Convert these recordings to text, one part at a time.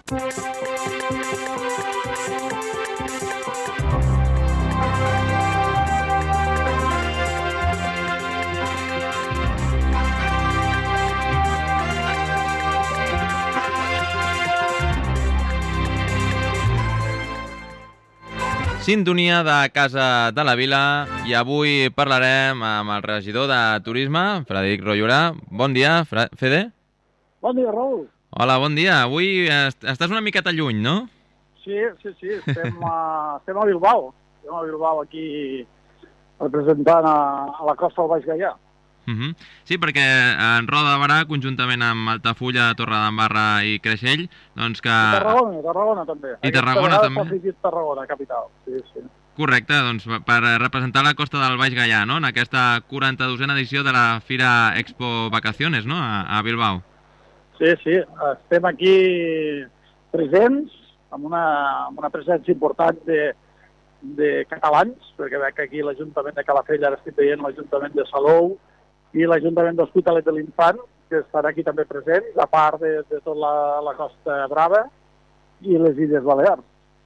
Sintonia de Casa de la Vila i avui parlarem amb el regidor de Turisme, Frederic Rollurà. Bon dia, Fede. Bon dia, Raül. Hola, bon dia. Avui estàs una miqueta lluny, no? Sí, estem a Bilbao. Estem a Bilbao aquí representant a la costa del Baix Gaià. Sí, perquè en Roda de Barà, conjuntament amb Altafulla, Torredembarra i Creixell, doncs que... I Tarragona també. I Tarragona també. S'ha afegit Tarragona, capital. Sí. Correcte, doncs per representar la costa del Baix Gaià, no?, en aquesta 42a edició de la Fira Expo Vacaciones, no?, a Bilbao. Sí, estem aquí presents, amb una presència important de catalans, perquè veig que aquí l'Ajuntament de Calafell, ara estic veient l'Ajuntament de Salou, i l'Ajuntament de l'Hospitalet de l'Infant, que estan aquí també presents, a part de tota la Costa Brava i les Illes Balears.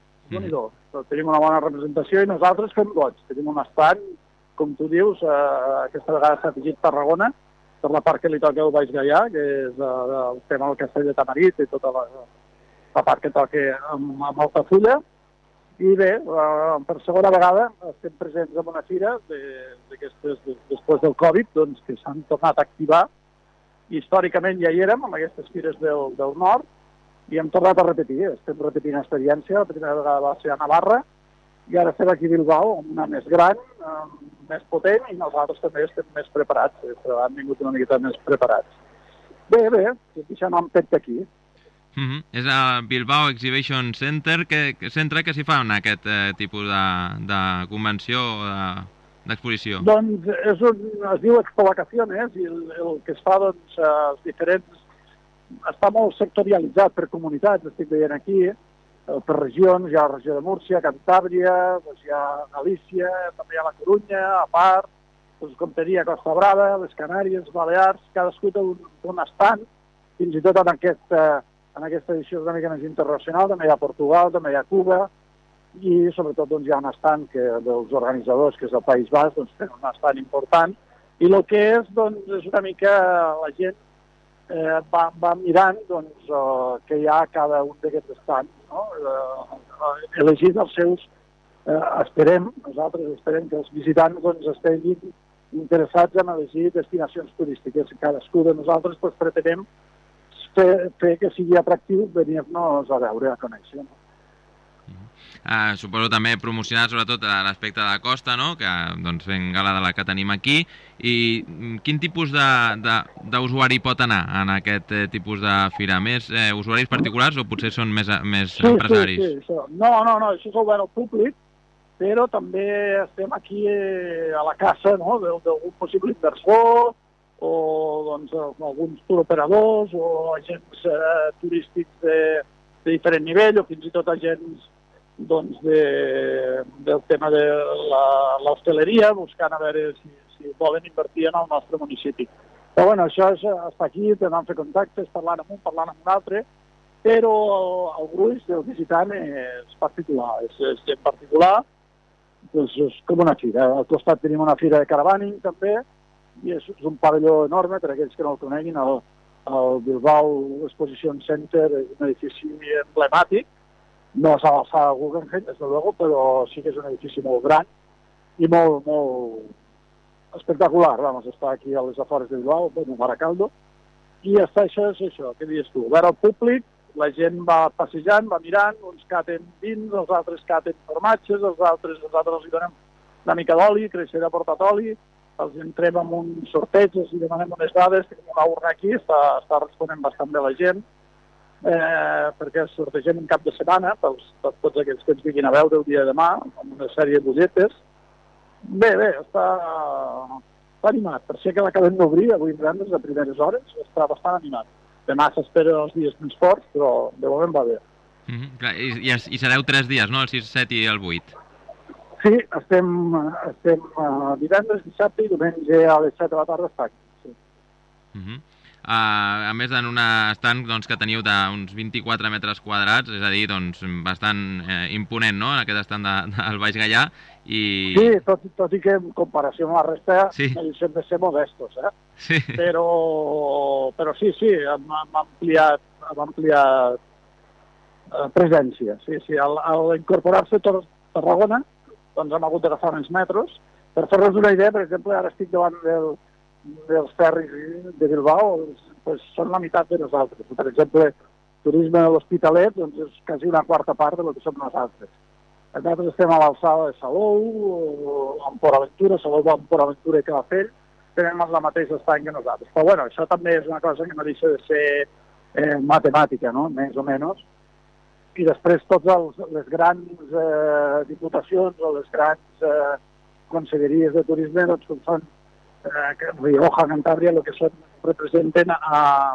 Tenim una bona representació i nosaltres fem goig. Tenim un estand, com tu dius, aquesta vegada s'ha afegit Tarragona, per la part que li toca al Baix Gaià, que és el tema del Castell de Tamarit i tota la part que toca amb Altafulla. I bé, per segona vegada estem presents en una fira d'aquestes, després del Covid, doncs, que s'han tornat a activar. Històricament ja hi érem, amb aquestes fires del nord, i hem tornat a repetir. Estem repetint experiència, la primera vegada va ser a Navarra, i ara estem aquí a Bilbao, una més gran, més potent, i nosaltres també estem més preparats. Han vingut una miqueta més preparats. Bé, deixant un pet aquí. És el Bilbao Exhibition Center que s'hi fa en aquest tipus de convenció o d'exposició? Doncs es diu Expo Vacaciones i el que es fa, doncs, els diferents... Està molt sectorialitzat per comunitats, estic veient aquí, per regions, hi ha la regió de Múrcia, Cantàbria, doncs hi ha Galícia, també hi ha la Corunya, a part, doncs, com tenia Costa Brava, les Canàries, Balears, cadascú té un estand, fins i tot en aquesta edició és una mica més internacional, també hi ha Portugal, també hi ha Cuba, i sobretot doncs, hi ha un estand dels organitzadors, que és el País Basc, doncs tenen un estand important, i el que és, doncs, és una mica la gent va mirant doncs, que hi ha cada un d'aquests estands, no? Elegint els seus, nosaltres esperem que els visitants doncs, estiguin interessats en elegir destinacions turístiques. Cadascú de nosaltres doncs, pretenem fer que sigui atractiu venir-nos a veure, a conèixer. Suposo també promocionar sobretot l'aspecte de la costa, no?, que doncs, fent gala de la que tenim aquí. I quin tipus d'usuari pot anar en aquest tipus de fira? Més usuaris particulars o potser són més empresaris? Sí, això. No, això és obert al públic, però també estem aquí a la caça, no?, d'algun possible inversor o doncs, alguns turoperadors o agents turístics de diferent nivell o fins i tot agents doncs, del tema de l'hostaleria, buscant a veure si volen invertir en el nostre municipi. Però bueno, això està aquí, tenen fer contactes, parlant amb un, parlant amb un altre, però el gruix del visitant és particular, és gent particular, doncs és com una fira. Al costat tenim una fira de caravaning també, i és un pavelló enorme, per aquells que no el coneguin, el Bilbao Exposition Center és un edifici emblemàtic, no s'ha d'alçar a Guggenheim, des de luego, però sí que és un edifici molt gran i molt espectacular. Vamos, està aquí a les afores de Bilbao, a Baracaldo, i això és això, què dius tu? Obert al públic, la gent va passejant, va mirant, uns caten vins, els altres caten formatges, els altres els donem una mica d'oli, creixer de portat oli, els entrem amb un sorteig, els demanem unes dades, tenim una urna aquí, està responent bastant bé la gent, perquè sortegem un cap de setmana per tots aquells que ens vinguin a veure el dia de demà, amb una sèrie de butlletes. Bé, està animat. Per ser que l'acabem d'obrir, avui divendres, a primeres hores, està bastant animat. Demà s'espera els dies més forts, però de moment va bé. I sereu 3 dies, no? El 6, 7 i el 8. Sí, estem divendres, dissabte i diumenge a les 7 de la tarda està aquí. Sí. a més en un estanc doncs, que teniu d'uns 24 metres quadrats, és a dir, doncs, bastant imponent, no?, en aquest estanc del Baix Gaià. I... Sí, tot i que en comparació amb la resta hem de ser modestos, Sí. Però sí, hem ampliat presència. Sí, al incorporar-se tot Tarragona, doncs hem hagut d'agafar uns metros. Per fer-nos una idea, per exemple, ara estic davant dels ferris de Bilbao, doncs són la meitat de nosaltres. Per exemple, turisme de l'Hospitalet doncs és quasi una quarta part del que som nosaltres. Nosaltres estem a l'alçada de Salou, amb Port Aventura, Salou amb Port Aventura i Calafell, tenem la mateixa estany que nosaltres. Però bueno, això també és una cosa que no deixa de ser matemàtica, no?, més o menys. I després totes les grans diputacions o les grans conselleries de turisme, doncs, com són Rioja, Cantàbria, el que són, representen a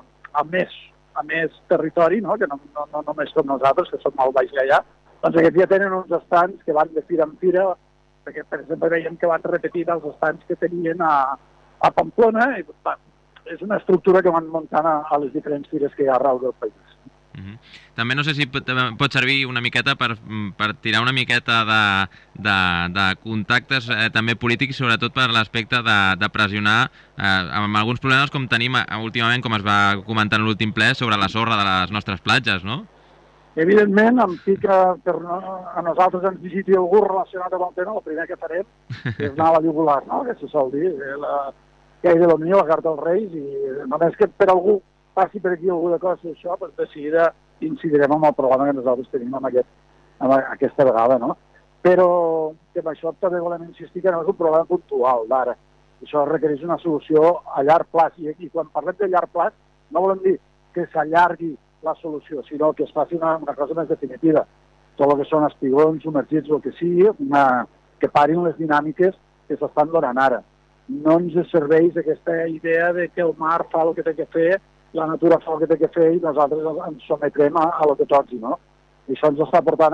més territori, no?, que no només som nosaltres, que som al Baix Gaià. Doncs aquest dia tenen uns estants que van de fira en fira, perquè, per exemple, veiem que van repetint els estants que tenien a Pamplona, i és una estructura que van muntant a les diferents fires que hi ha arreu del país. També no sé si pot servir una miqueta per tirar una miqueta de contactes també polítics, sobretot per l'aspecte de pressionar amb alguns problemes com tenim últimament, com es va comentar en l'últim ple, sobre la sorra de les nostres platges, no? Evidentment, em pica a nosaltres ens visiti algú relacionat amb el tema, el primer que farem és anar a la Llogular, no?, que se sol dir, que hi ha de lo mío, la carta dels Reis, i només que per algú passi per aquí alguna cosa d'això, doncs de seguida incidirem en el problema que nosaltres tenim aquesta vegada, no? Però que amb això també volem insistir que no és un problema puntual d'ara. Això requereix una solució a llarg plaç. I quan parlem de llarg plaç no volem dir que s'allargui la solució, sinó que es faci una cosa més definitiva. Tot el que són espigons, submergits, el que sigui, que parin les dinàmiques que s'estan donant ara. No ens serveix aquesta idea de que el mar fa el que té que fer, la natura fa el que té que fer i nosaltres ens sometrem a el que toqui, no? I això ens està portant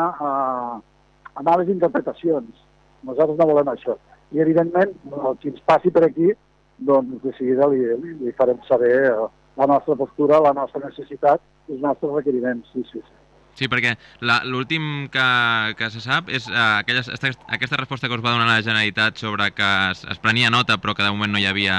a males interpretacions. Nosaltres no volem això. I, evidentment, qui ens passi per aquí, doncs de seguida li farem saber la nostra postura, la nostra necessitat i els nostres requeriments. Sí. Sí, perquè l'últim que se sap és aquesta resposta que us va donar la Generalitat sobre que es prenia nota però que de moment no hi havia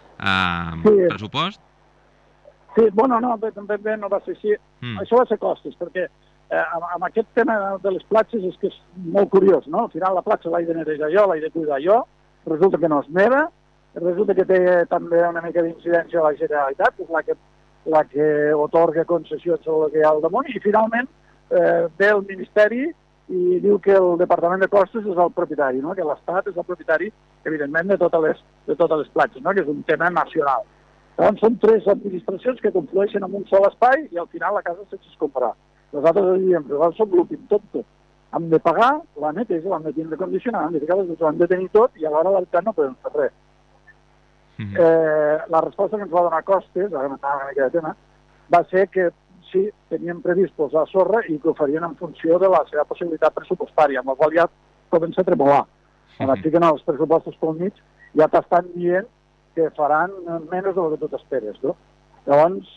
pressupost? Sí, bueno, no, ben bé no va ser així. Això va ser costes, perquè amb aquest tema de les platges és que és molt curiós, no? Al final la platja l'he de netejar jo, l'he de cuidar jo, resulta que no és meva, resulta que té també una mica d'incidència a la Generalitat, que és la que otorga concessions sobre el que hi ha al damunt, i finalment ve el Ministeri i diu que el Departament de Costes és el propietari, no? Que l'Estat és el propietari, evidentment, de totes les platges, no? Que és un tema nacional. Llavors són tres administracions que conflueixen en un sol espai i al final la casa s'escombrarà. Nosaltres diem, però som l'últim, tot. Hem de pagar la neteja, l'hem de tindre condicionada, hem de ficar les dues, hem de tenir tot i alhora la veritat no podem fer res. La resposta que ens va donar Costes, ara m'anava una mica de tema, va ser que sí, tenien previst posar sorra i que ho farien en funció de la seva possibilitat pressupostària, amb la qual ja comença a tremolar. Quan et fiquen els pressupostos pel mig, ja t'estan dient que faran menys del que tu t'esperes, no? Llavors,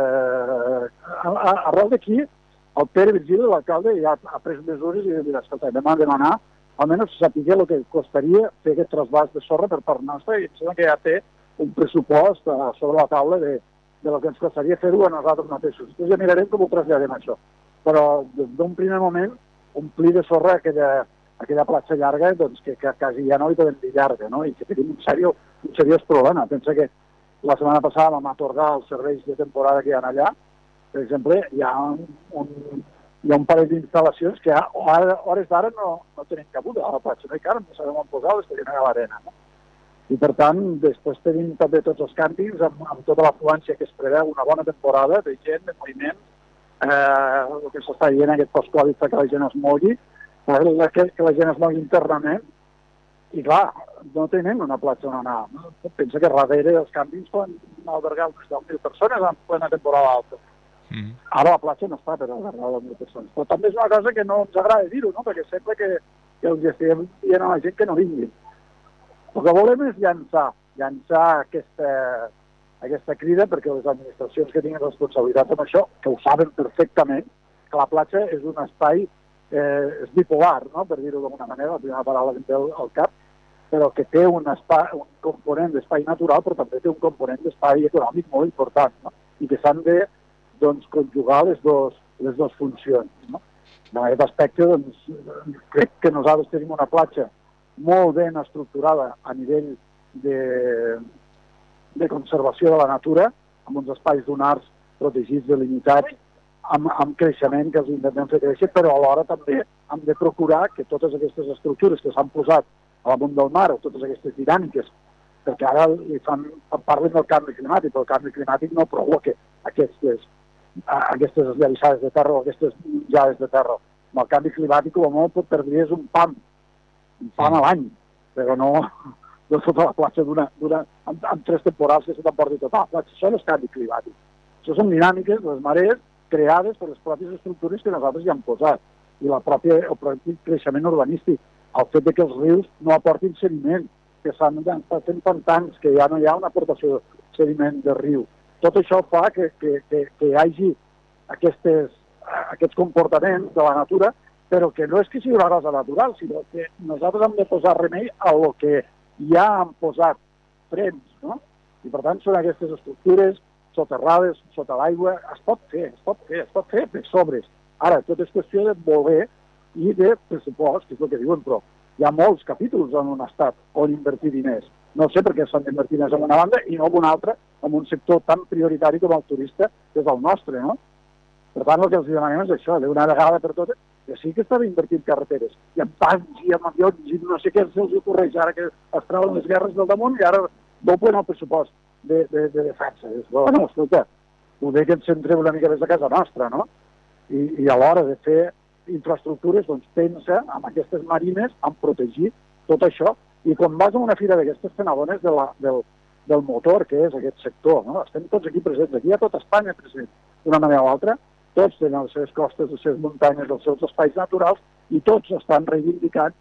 arrel d'aquí, el Pere Virgili, l'alcalde, ja ha pres mesures i dirà, escolta, vam demanar almenys saber el que costaria fer aquest trasbàs de sorra per part nostra i em sembla que ja té un pressupost sobre la taula de lo que ens costaria fer-ho a nosaltres mateixos. Després ja mirarem com ho traslladem, això. Però d'un primer moment, omplir de sorra aquella platja llarga, doncs que quasi ja no li podem dir llarga, no? I que tenim un seriós problema. Pensa que la setmana passada vam atorgar els serveis de temporada que hi ha allà. Per exemple, hi ha un parell d'instal·lacions que a hores d'ara no tenim cabuda a la platja, no hi caben, no sabem on posar-les, que tenen a l'arena, no? I per tant, després tenim també tots els càmpings amb tota l'afluència que es preveu, una bona temporada de gent, de moviment, el que s'està dient aquest post-Covid fa que la gent es mogui, que la gent es mogui internament, i clar, no tenen una platja on anar. Pensa que darrere els càmpings poden albergar unes 10.000 persones en plena temporada alta. Ara la platja no està per albergar 10.000 persones. Però també és una cosa que no ens agrada dir-ho, no? Perquè sembla que els estem dient a la gent que no vinguin. El que volem és llançar aquesta crida perquè les administracions que tinguin responsabilitat amb això, que ho saben perfectament, que la platja és un espai és bipolar, no? Per dir-ho d'alguna manera, la primera paraula que em ve al cap, però que té un component d'espai natural, però també té un component d'espai econòmic molt important, no? I que s'han de conjugar les dues funcions, no? En aquest aspecte, crec que nosaltres tenim una platja molt ben estructurada a nivell de conservació de la natura, amb uns espais dunars protegits, delimitats, amb creixement que els intentem fer créixer, però alhora també hem de procurar que totes aquestes estructures que s'han posat a damunt del mar, o totes aquestes dinàmiques, perquè ara parlen del canvi climàtic, però el canvi climàtic no provoca aquestes esllavissades de terra o aquestes menjades de terra. Amb el canvi climàtic, com a molt, pot perdre un pam a l'any, però no tota la platja amb 3 temporals que se t'emporti tota la platja. Això no és canvi climàtic. Això són dinàmiques, les marees, creades per les pròpies estructures que nosaltres ja hem posat, i el propi creixement urbanístic, el fet que els rius no aportin sediment, que s'han fent pantans, que ja no hi ha una aportació de sediment de riu. Tot això fa que hi hagi aquests comportaments de la natura, però que no és que sigui una cosa natural, sinó que nosaltres hem de posar remei a lo que ja han posat frens, no? I per tant són aquestes estructures soterrades, sota l'aigua, es pot fer per sobres. Ara, tot és qüestió de voler i de pressupost, que és el que diuen, però hi ha molts capítols en un estat on invertir diners. No sé per què s'han d'invertir diners en una banda i no en una altra, en un sector tan prioritari com el turista, que és el nostre, no? Per tant, el que els demanem és això, d'una vegada per totes, que sí que està invertint carreteres, i amb tancs, i amb avions, i no sé què se'ls ocorreix, ara que es trauen les guerres del damunt, i ara doblen el pressupost de defensa. Bueno, escolta, ho bé que ens centrem una mica des de casa nostra, no? I a l'hora de fer infraestructures, doncs pensa en aquestes marines, en protegir tot això, i quan vas a una fira d'aquestes fenadones del motor, que és aquest sector, no? Estem tots aquí presents, aquí hi ha tot Espanya present, d'una manera o altra, tots tenen les seves costes, les seves muntanyes, els seus espais naturals, i tots estan reivindicant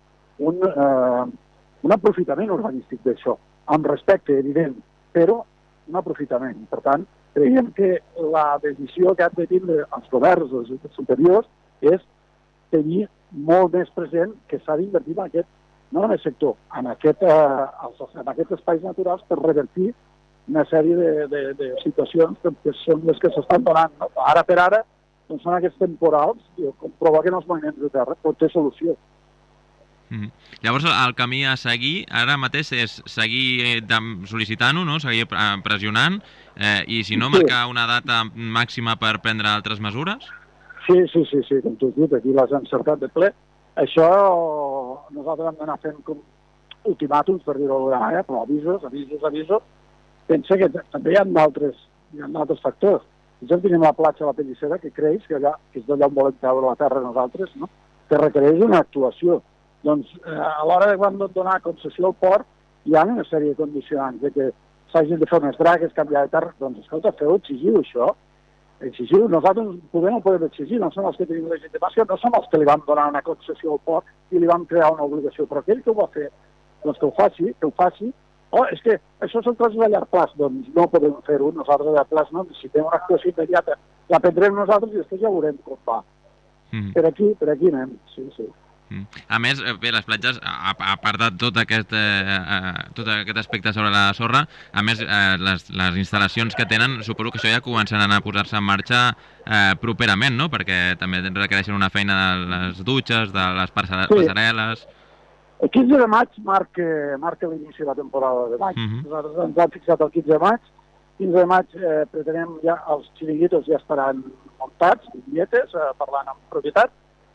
un aprofitament urbanístic d'això, amb respecte, evident, però un aprofitament. Per tant, creiem que la decisió que han de tindre els governs superiors és tenir molt més present que s'ha d'invertir en aquest, no en el sector, en aquests espais naturals per revertir una sèrie de situacions que són les que s'estan donant. No? Ara per ara, doncs són aquests temporals que provoquen els moviments de terra, pot ter solució. Llavors, el camí a seguir ara mateix és seguir sol·licitant-ho, no? Seguir pressionant, i si no, marcar una data màxima per prendre altres mesures? Sí, com tu has dit, aquí l'has encertat de ple. Això nosaltres hem d'anar fent com ultimàtums, per dir-ho d'alguna manera, però avisos. Pensa que també hi ha d'altres factors. Nosaltres tenim la platja de la Pellissera, que creix, que és d'allà on volem treure la terra nosaltres, no? Que requereix una actuació. Doncs a l'hora de quan donar concessió al port hi ha una sèrie de condicionants de que s'hagin de fer unes dragues, canviar de terra. Doncs escolta, feu, exigiu això. Exigiu, nosaltres no podem exigir, no som els que tenim legitimació, no som els que li vam donar una concessió al port i li vam crear una obligació, però aquell que ho va fer, doncs que ho faci. Oh, és que això són coses a llarg plaç, doncs no podem fer-ho, nosaltres a llarg plaç no, si tenim una actuació immediata, la prendrem nosaltres i després ja veurem com va. Per aquí anem, sí. A més, bé, les platges, a part de tot aquest aspecte sobre la sorra, a més, les instal·lacions que tenen, suposo que això ja començaran a posar-se en marxa properament, no? Perquè també requereixen una feina de les dutxes, de les passarel·les... El 15 de maig marca l'inici de la temporada de maig. Nosaltres ens hem fixat el 15 de maig. 15 de maig pretenem ja, els xiringuitos ja estaran muntats, vinyetes, parlant amb propietat.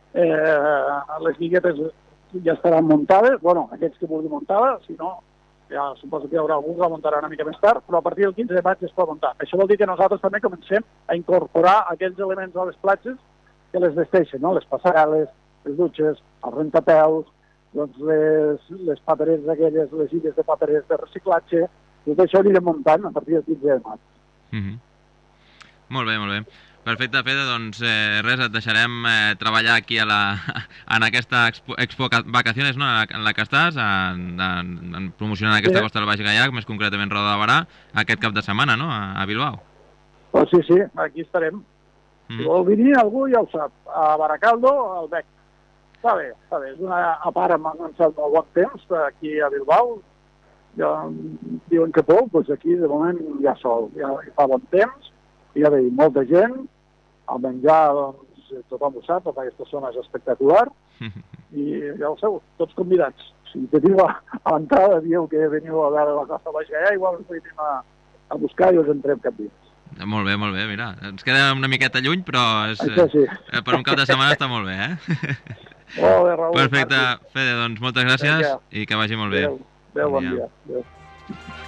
Les vinyetes ja estaran muntades, bueno, aquests que vulguin muntar-la, si no, ja suposo que hi haurà algú que la muntarà una mica més tard, però a partir del 15 de maig es pot muntar. Això vol dir que nosaltres també comencem a incorporar aquells elements a les platges que les vesteixen, no? Les passarel·les, les dutxes, els rentapeus, doncs les papereres aquelles, les illes de paperers de reciclatge, tot això anirem muntant a partir del 15 de maig. Molt bé. Perfecte, Fede, doncs res, et deixarem treballar aquí en aquesta Expo Vacaciones, no?, en la que estàs, promocionant aquesta costa del Baix Gaià, més concretament Roda de Barà, aquest cap de setmana, no?, a Bilbao. Pues sí, aquí estarem. Si vol venir algú ja ho sap, a Baracaldo, al Bec. Està bé, és a part m'han anunciat molt bon temps aquí a Bilbao, ja diuen que plou, doncs aquí de moment hi ha sol, ja fa bon temps, ja ve molta gent, el menjar, doncs, tothom ho sap, tota aquesta zona és espectacular, i ja ho sabeu, tots convidats. Si teniu a l'entrada, dieu que veniu a veure la costa Baix Gaià, igual us venim a buscar i us entrem cap dins. Molt bé, mira, ens queda una miqueta lluny, però per un cap de setmana està molt bé, Molt bé, Raül. Perfecte, Fede, doncs moltes gràcies i que vagi molt bé. Adéu, bon dia. Adéu.